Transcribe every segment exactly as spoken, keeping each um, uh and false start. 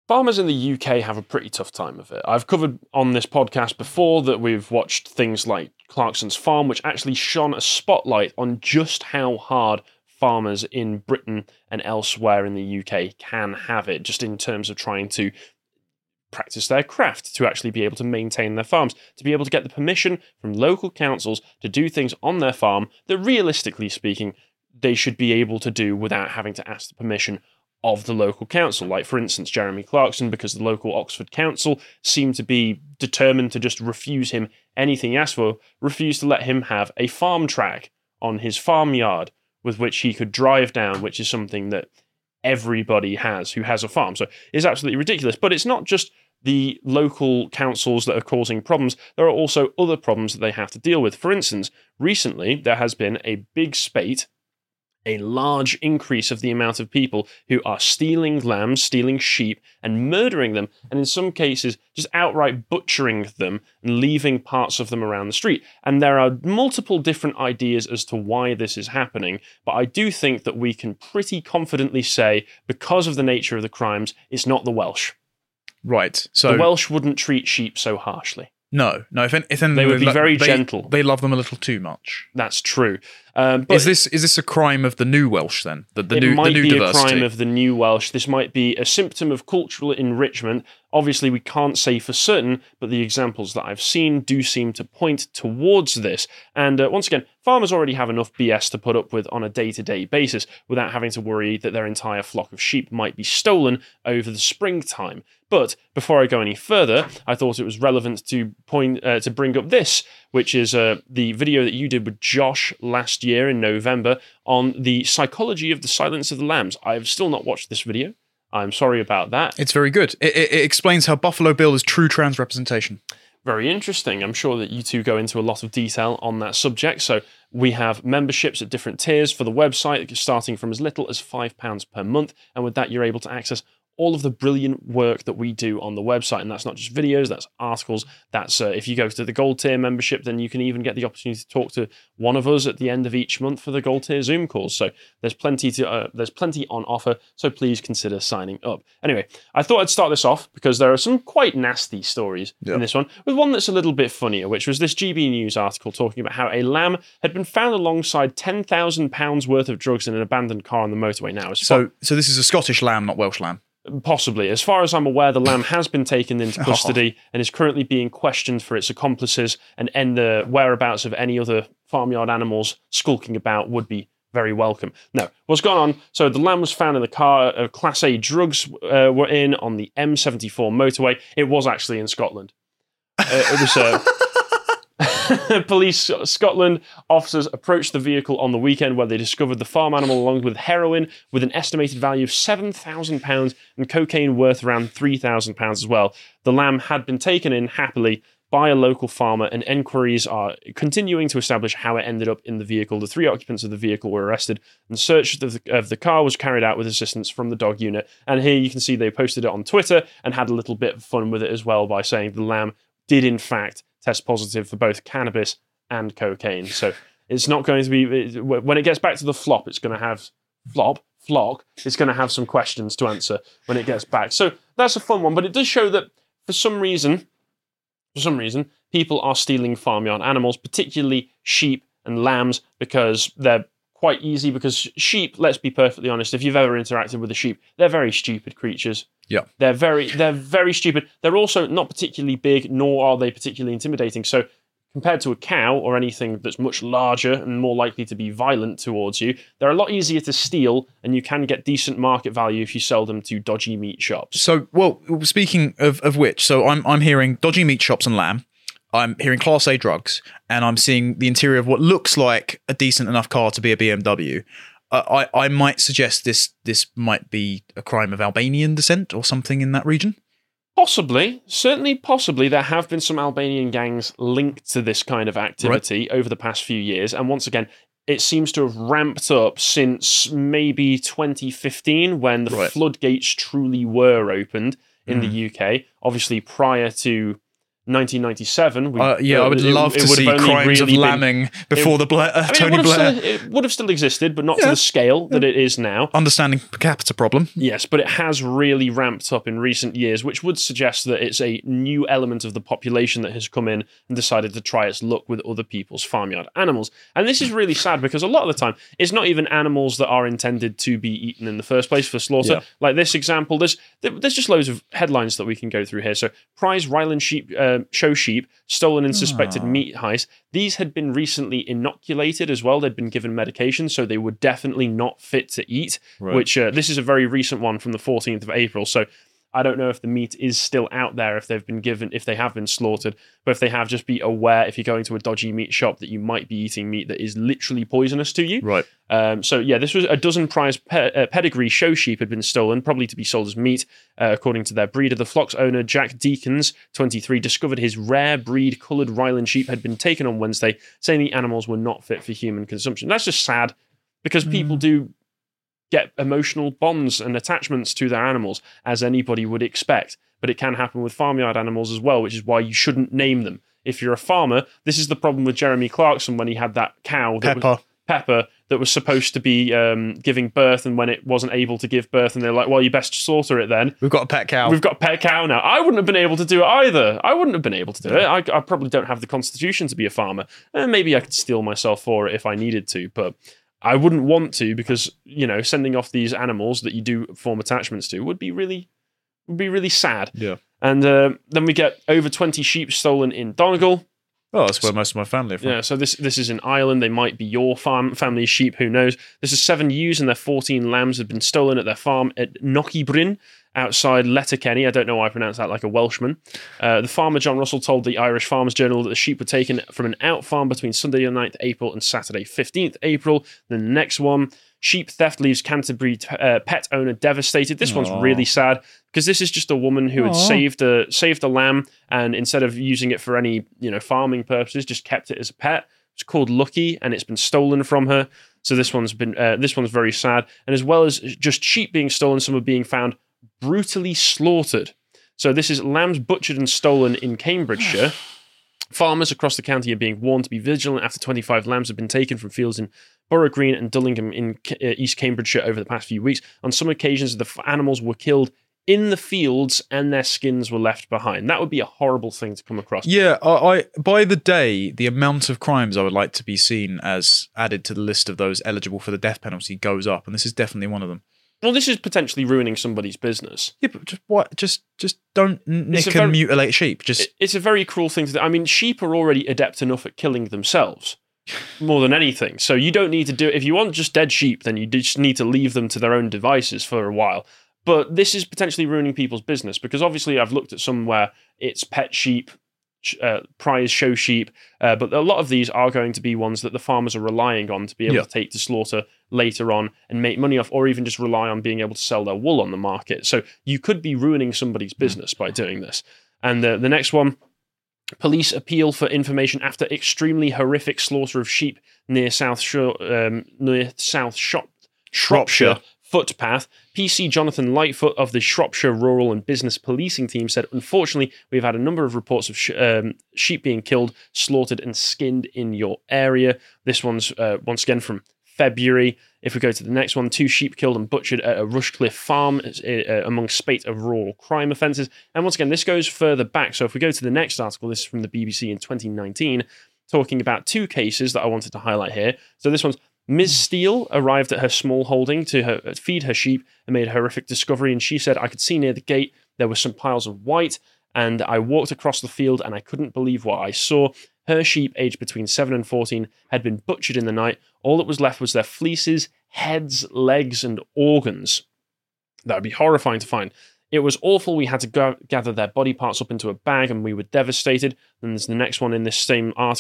Farmers in the U K have a pretty tough time of it. I've covered on this podcast before that we've watched things like Clarkson's Farm, which actually shone a spotlight on just how hard farmers in Britain and elsewhere in the U K can have it, just in terms of trying to practice their craft, to actually be able to maintain their farms, to be able to get the permission from local councils to do things on their farm that, realistically speaking, they should be able to do without having to ask the permission of the local council. Like, for instance, Jeremy Clarkson, because the local Oxford Council seemed to be determined to just refuse him anything he asked for, refused to let him have a farm track on his farmyard with which he could drive down, which is something that everybody has who has a farm. So it's absolutely ridiculous. But it's not just the local councils that are causing problems. There are also other problems that they have to deal with. For instance, recently there has been a big spate, a large increase of the amount of people who are stealing lambs, stealing sheep, and murdering them, and in some cases just outright butchering them and leaving parts of them around the street. And there are multiple different ideas as to why this is happening, but I do think that we can pretty confidently say, because of the nature of the crimes, it's not the Welsh. Right. So the Welsh wouldn't treat sheep so harshly. No, no. If, if then they would be lo- very they, gentle. They love them a little too much. That's true. Um, but is this is this a crime of the new Welsh then? The, the it new, might the new be diversity? a crime of the new Welsh. This might be a symptom of cultural enrichment. Obviously, we can't say for certain, but the examples that I've seen do seem to point towards this. And uh, once again, farmers already have enough B S to put up with on a day-to-day basis without having to worry that their entire flock of sheep might be stolen over the springtime. But before I go any further, I thought it was relevant to point uh, to bring up this, which is uh, the video that you did with Josh last year in November on the psychology of the Silence of the Lambs. I have still not watched this video. I'm sorry about that. It's very good. It, it, it explains how Buffalo Bill is true trans representation. Very interesting. I'm sure that you two go into a lot of detail on that subject. So we have memberships at different tiers for the website, starting from as little as five pounds per month. And with that, you're able to access all of the brilliant work that we do on the website. And that's not just videos, that's articles. That's uh, if you go to the gold tier membership, then you can even get the opportunity to talk to one of us at the end of each month for the gold tier Zoom calls. So there's plenty to uh, there's plenty on offer. So please consider signing up. Anyway, I thought I'd start this off because there are some quite nasty stories yep. in this one, with one that's a little bit funnier, which was this G B News article talking about how a lamb had been found alongside ten thousand pounds worth of drugs in an abandoned car on the motorway. Now, so so this is a Scottish lamb, not Welsh lamb. Possibly. As far as I'm aware, the lamb has been taken into custody oh. and is currently being questioned for its accomplices, and, and the whereabouts of any other farmyard animals skulking about would be very welcome. Now, what's gone on? So the lamb was found in the car. Uh, Class A drugs uh, were in on the M seventy-four motorway. It was actually in Scotland. Uh, it was... Uh, Police Scotland officers approached the vehicle on the weekend where they discovered the farm animal along with heroin with an estimated value of seven thousand pounds and cocaine worth around three thousand pounds as well. The lamb had been taken in happily by a local farmer, and enquiries are continuing to establish how it ended up in the vehicle. The three occupants of the vehicle were arrested, and search of the, of the car was carried out with assistance from the dog unit. And here you can see they posted it on Twitter and had a little bit of fun with it as well by saying the lamb did in fact test positive for both cannabis and cocaine. So it's not going to be, when it gets back to the flop, it's going to have, flop, flock, it's going to have some questions to answer when it gets back. So that's a fun one, but it does show that for some reason, for some reason, people are stealing farmyard animals, particularly sheep and lambs, because they're quite easy, because sheep, let's be perfectly honest, if you've ever interacted with a sheep, they're very stupid creatures. Yeah. They're very they're very stupid. They're also not particularly big, nor are they particularly intimidating. So compared to a cow or anything that's much larger and more likely to be violent towards you, they're a lot easier to steal, and you can get decent market value if you sell them to dodgy meat shops. So, well, speaking of, of which, so I'm I'm hearing dodgy meat shops and lamb. I'm hearing Class A drugs, and I'm seeing the interior of what looks like a decent enough car to be a B M W. Uh, I, I might suggest this this might be a crime of Albanian descent or something in that region. Possibly. Certainly possibly. There have been some Albanian gangs linked to this kind of activity right. over the past few years. And once again, it seems to have ramped up since maybe twenty fifteen, when the right. floodgates truly were opened in mm. the U K. Obviously, prior to nineteen ninety-seven. We, Uh, yeah, uh, I would it- love it to would see have only crimes of really been- lambing before the Blair, uh, I mean, Tony it would, Blair. have still, it would have still existed, but not to Yeah. the scale that it is now. Understanding per capita problem. Yes, but it has really ramped up in recent years, which would suggest that it's a new element of the population that has come in and decided to try its luck with other people's farmyard animals. And this is really sad because a lot of the time, it's not even animals that are intended to be eaten in the first place for slaughter. Yeah. Like this example, there's there's just loads of headlines that we can go through here. So, prize Ryland sheep, uh, show sheep, stolen in suspected Ah. meat heist. These had been recently inoculated as well. They'd been given medication, so they were definitely not fit to eat, Right. which uh, this is a very recent one from the fourteenth of April. So I don't know if the meat is still out there, if they've been given, if they have been slaughtered, but if they have, just be aware if you're going to a dodgy meat shop that you might be eating meat that is literally poisonous to you. Right. Um, so yeah, this was a dozen prize pe- uh, pedigree show sheep had been stolen, probably to be sold as meat, uh, according to their breeder. The flock's owner, Jack Deakins, twenty-three, discovered his rare breed coloured Ryland sheep had been taken on Wednesday, saying the animals were not fit for human consumption. That's just sad, because people do get emotional bonds and attachments to their animals, as anybody would expect. But it can happen with farmyard animals as well, which is why you shouldn't name them. If you're a farmer, this is the problem with Jeremy Clarkson when he had that cow that was, Pepper. Pepper that was supposed to be um, giving birth, and when it wasn't able to give birth, and they're like, well, you best slaughter it then. We've got a pet cow. We've got a pet cow now. I wouldn't have been able to do it either. I wouldn't have been able to do it. I, I probably don't have the constitution to be a farmer. And maybe I could steal myself for it if I needed to, but I wouldn't want to, because, you know, sending off these animals that you do form attachments to would be really, would be really sad. Yeah. And uh, then we get over twenty sheep stolen in Donegal. Oh, that's where most of my family are from. Yeah, so this this is in Ireland. They might be your farm family's sheep. Who knows? This is seven ewes and their fourteen lambs have been stolen at their farm at Knockybrin outside Letterkenny. I don't know why I pronounce that like a Welshman. Uh, the farmer, John Russell, told the Irish Farmers Journal that the sheep were taken from an out farm between Sunday the ninth of April and Saturday fifteenth of April. Then the next one, sheep theft leaves Canterbury uh, pet owner devastated. This one's Aw. really sad, because this is just a woman who had Aw. saved a saved a lamb, and instead of using it for any, you know, farming purposes, just kept it as a pet. It's called Lucky, and it's been stolen from her. So this one's been uh, this one's very sad. And as well as just sheep being stolen, some are being found brutally slaughtered. So this is lambs butchered and stolen in Cambridgeshire. Farmers across the county are being warned to be vigilant after twenty-five lambs have been taken from fields in Borough Green and Dullingham in uh, East Cambridgeshire over the past few weeks. On some occasions, the f- animals were killed in the fields and their skins were left behind. That would be a horrible thing to come across. Yeah, I, I by the day, the amount of crimes I would like to be seen as added to the list of those eligible for the death penalty goes up, and this is definitely one of them. Well, this is potentially ruining somebody's business. Yeah, but just what? Just just don't n- It's nick a and very- mutilate sheep. Just It- It's a very cruel thing to do. I mean, sheep are already adept enough at killing themselves more than anything. So you don't need to do it. If you want just dead sheep, then you just need to leave them to their own devices for a while. But this is potentially ruining people's business, because obviously I've looked at some where it's pet sheep, sh- uh, prize show sheep, uh, but a lot of these are going to be ones that the farmers are relying on to be able Yeah. to take to slaughter later on and make money off, or even just rely on being able to sell their wool on the market. So you could be ruining somebody's business by doing this. And the, the next one, police appeal for information after extremely horrific slaughter of sheep near South Shore, um, near South Shop, Shropshire Shropshire. footpath. P C Jonathan Lightfoot of the Shropshire Rural and Business Policing Team said, unfortunately, we've had a number of reports of sh- um, sheep being killed, slaughtered and skinned in your area. This one's uh, once again from February. If we go to the next one, two sheep killed and butchered at a Rushcliffe farm uh, among spate of rural crime offences. And once again, this goes further back. So if we go to the next article, this is from the B B C in twenty nineteen, talking about two cases that I wanted to highlight here. So this one's Miz Steele arrived at her small holding to her, feed her sheep and made a horrific discovery. And she said, I could see near the gate there were some piles of white, and I walked across the field and I couldn't believe what I saw. Her sheep, aged between seven and fourteen, had been butchered in the night. All that was left was their fleeces, heads, legs, and organs. That would be horrifying to find. It was awful. We had to go gather their body parts up into a bag and we were devastated. Then there's the next one in this same article.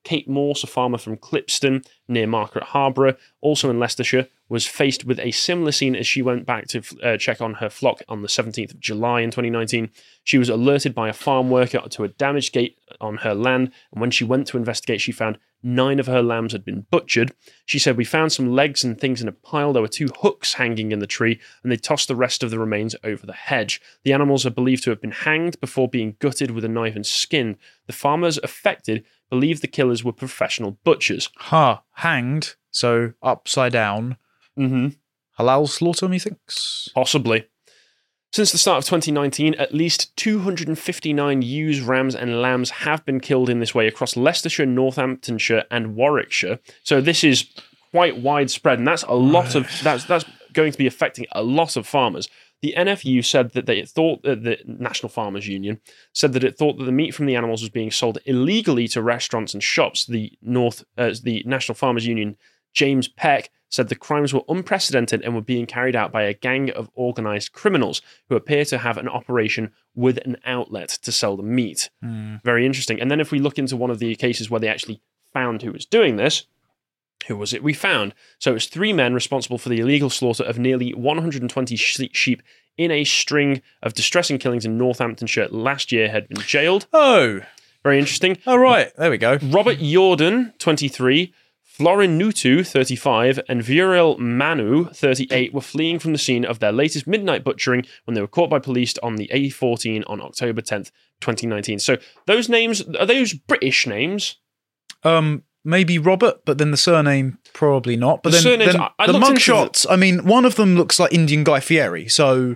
Kate Morse, a farmer from Clipston near Margaret Harborough, also in Leicestershire, was faced with a similar scene as she went back to uh, check on her flock on the seventeenth of July in twenty nineteen. She was alerted by a farm worker to a damaged gate on her land, and when she went to investigate, she found nine of her lambs had been butchered. She said, "We found some legs and things in a pile. There were two hooks hanging in the tree, and they tossed the rest of the remains over the hedge. The animals are believed to have been hanged before being gutted with a knife and skinned. The farmers affected believe the killers were professional butchers." Ha, huh, hanged, so upside down. Mm-hmm. Halal slaughter, methinks? Possibly. Since the start of twenty nineteen, at least two hundred fifty-nine ewes, rams and lambs have been killed in this way across Leicestershire, Northamptonshire and Warwickshire. So this is quite widespread, and that's a lot of that's that's going to be affecting a lot of farmers. The N F U said that they thought that the National Farmers Union said that it thought that the meat from the animals was being sold illegally to restaurants and shops. The North, uh, the National Farmers Union, James Peck, said the crimes were unprecedented and were being carried out by a gang of organised criminals who appear to have an operation with an outlet to sell the meat. Mm. Very interesting. And then if we look into one of the cases where they actually found who was doing this, who was it we found? So it was three men responsible for the illegal slaughter of nearly one hundred twenty sheep in a string of distressing killings in Northamptonshire last year had been jailed. Oh. Very interesting. Oh, right. There we go. Robert Jordan, twenty-three, Florin Nutu, thirty-five, and Viral Manu, thirty-eight, were fleeing from the scene of their latest midnight butchering when they were caught by police on the A fourteen on October tenth, twenty nineteen. So those names, are those British names? Um, maybe Robert, but then the surname probably not. But The then, surnames- then I- I the looked into mugshots, I mean, one of them looks like Indian Guy Fieri, so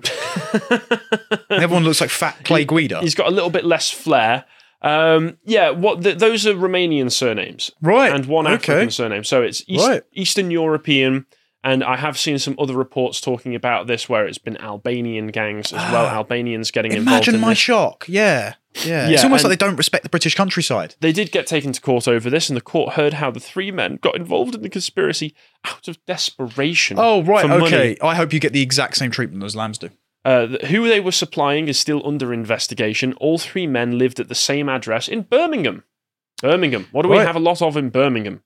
everyone looks like Fat Clay Guida. He's got a little bit less flair. Um, yeah, what th- those are Romanian surnames. Right. And one okay. African surname. So it's East- Right. Eastern European. And I have seen some other reports talking about this where it's been Albanian gangs as well. Albanians getting involved Imagine in my this. shock. Yeah. Yeah. Yeah, It's almost and- like they don't respect the British countryside. They did get taken to court over this, and the court heard how the three men got involved in the conspiracy out of desperation. Oh, right. for money. Okay. I hope you get the exact same treatment as lambs do. Uh, th- who they were supplying is still under investigation. All three men lived at the same address in Birmingham. Birmingham. What do we Right. have a lot of in Birmingham?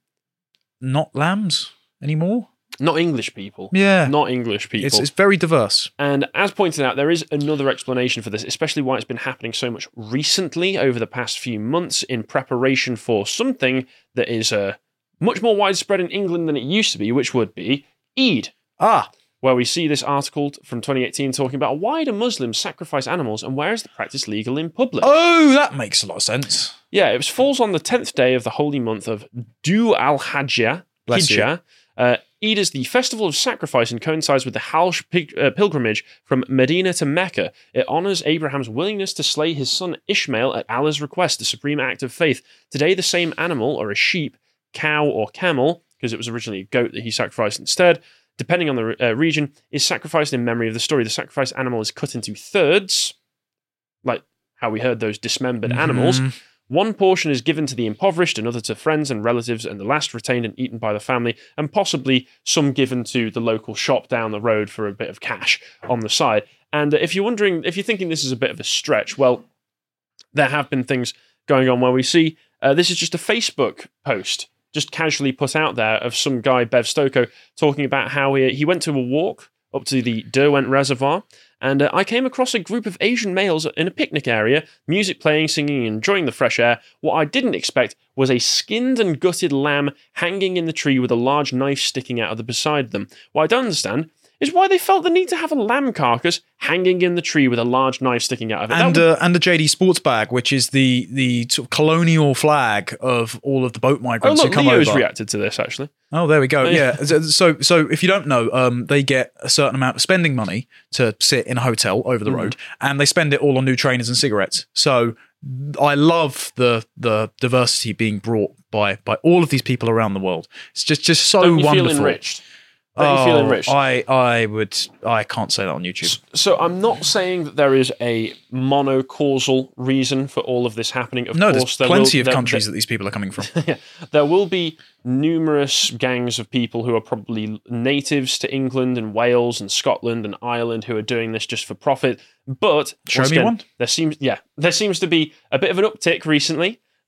Not lambs anymore? Not English people. Yeah. Not English people. It's, it's very diverse. And as pointed out, there is another explanation for this, especially why it's been happening so much recently over the past few months in preparation for something that is uh, much more widespread in England than it used to be, which would be Eid, Ah. where we see this article from twenty eighteen talking about why do Muslims sacrifice animals and where is the practice legal in public? Oh, that makes a lot of sense. Yeah, it was, falls on the tenth day of the holy month of Du al-Hajjah. Bless you. Hijjah. Uh, Eid is the festival of sacrifice and coincides with the Hajj pig- uh, pilgrimage from Medina to Mecca. It honors Abraham's willingness to slay his son Ishmael at Allah's request, the supreme act of faith. Today, the same animal, or a sheep, cow, or camel, because it was originally a goat that he sacrificed instead, depending on the uh, region, is sacrificed in memory of the story. The sacrificed animal is cut into thirds, like how we heard those dismembered Mm-hmm. animals. One portion is given to the impoverished, another to friends and relatives, and the last retained and eaten by the family, and possibly some given to the local shop down the road for a bit of cash on the side. And if you're wondering, if you're thinking this is a bit of a stretch, well, there have been things going on where we see uh, this is just a Facebook post, just casually put out there of some guy, Bev Stoko, talking about how he, he went to a walk up to the Derwent Reservoir, and uh, I came across a group of Asian males in a picnic area, music playing, singing, and enjoying the fresh air. What I didn't expect was a skinned and gutted lamb hanging in the tree with a large knife sticking out of the beside them. What I don't understand is why they felt the need to have a lamb carcass hanging in the tree with a large knife sticking out of it. And That would- uh, and the J D Sports bag, which is the the sort of colonial flag of all of the boat oh, migrants look, who come Leo's over. reacted to this, actually. Oh, there we go. Oh, yeah. Yeah. So, so if you don't know, um, they get a certain amount of spending money to sit in a hotel over the Mhm. road, and they spend it all on new trainers and cigarettes. So, I love the the diversity being brought by by all of these people around the world. It's just just so Don't you wonderful. feel enriched? Don't you feel Oh, enriched? I I would I can't say that on YouTube. So I'm not saying that there is a monocausal reason for all of this happening. Of No, course, there's there plenty will, of there- countries that these people are coming from. there, yeah, there will be numerous gangs of people who are probably natives to England and Wales and Scotland and Ireland who are doing this just for profit. But Show once me again, one. There seems, yeah, there seems to be a bit of an uptick recently.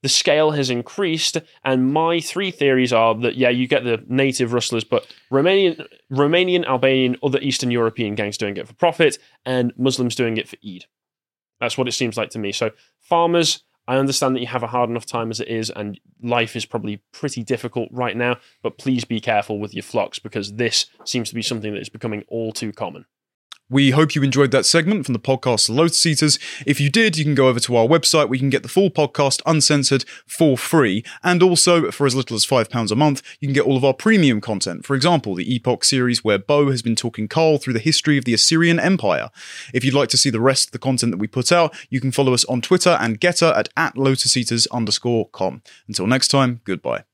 the scale has increased. And my three theories are that, yeah, you get the native rustlers, but Romanian, Romanian, Albanian, other Eastern European gangs doing it for profit, and Muslims doing it for Eid. That's what it seems like to me. So farmers, I understand that you have a hard enough time as it is, and life is probably pretty difficult right now, but please be careful with your flocks, because this seems to be something that is becoming all too common. We hope you enjoyed that segment from the podcast Lotus Eaters. If you did, you can go over to our website where you can get the full podcast uncensored for free. And also, for as little as five pounds a month, you can get all of our premium content. For example, the Epoch series where Bo has been talking Carl through the history of the Assyrian Empire. If you'd like to see the rest of the content that we put out, you can follow us on Twitter and Getter at, at lotuseaters underscore com. Until next time, goodbye.